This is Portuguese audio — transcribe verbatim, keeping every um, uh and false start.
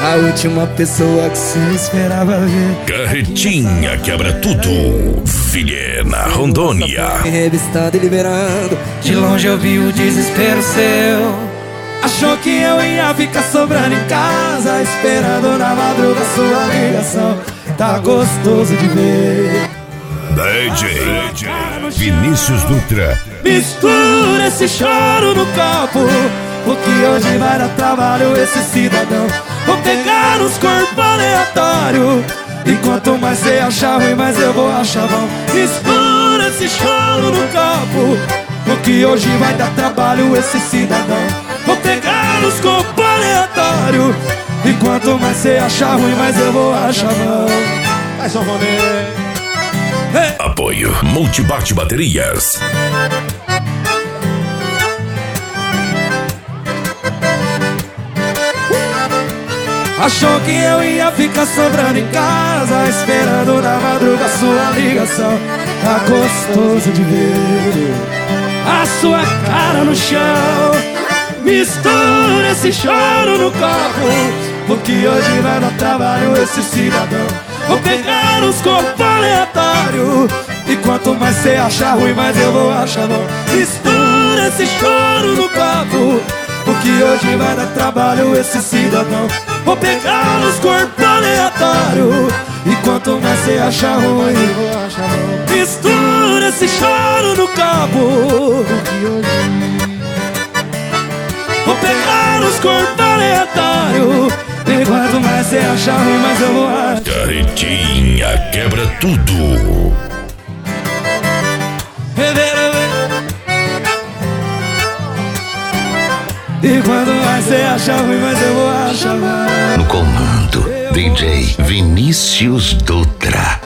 a última pessoa que você esperava ver. Carretinha quebra tudo. Vilhena, Rondônia. Revistando e liberando, de longe eu vi o desespero seu. Achou que eu ia ficar sobrando em casa, esperando na madruga sua ligação. Tá gostoso de ver. D J Vinícius Dutra. Mistura esse choro no copo, porque hoje vai dar trabalho esse cidadão. Vou pegar uns corpos aleatórios, e quanto mais você achar ruim, mais eu vou achar bom. Mistura esse choro no copo, porque hoje vai dar trabalho esse cidadão. Vou pegar uns corpos aleatórios, e quanto mais você achar ruim, mais eu vou achar bom. Vai, São Ronê. Apoio Multibate Baterias. Achou que eu ia ficar sobrando em casa, esperando na madruga sua ligação. Tá gostoso de ver a sua cara no chão. Mistura esse choro no copo, porque hoje vai dar trabalho esse cidadão. Vou pegar os corpos aleatórios, e quanto mais você achar ruim, mais eu vou achar bom. Mistura esse choro no copo, porque hoje vai dar trabalho esse cidadão. Vou pegar os corpos aleatórios, e quanto mais você achar ruim, eu vou achar bom. Mistura esse choro no copo, porque hoje vou pegar os corpos aleatórios, e quanto mais você achar ruim, mais eu vou achar. Carretinha quebra tudo. E quando mais você achar ruim, mais eu vou achar. No comando, D J Vinícius Dutra.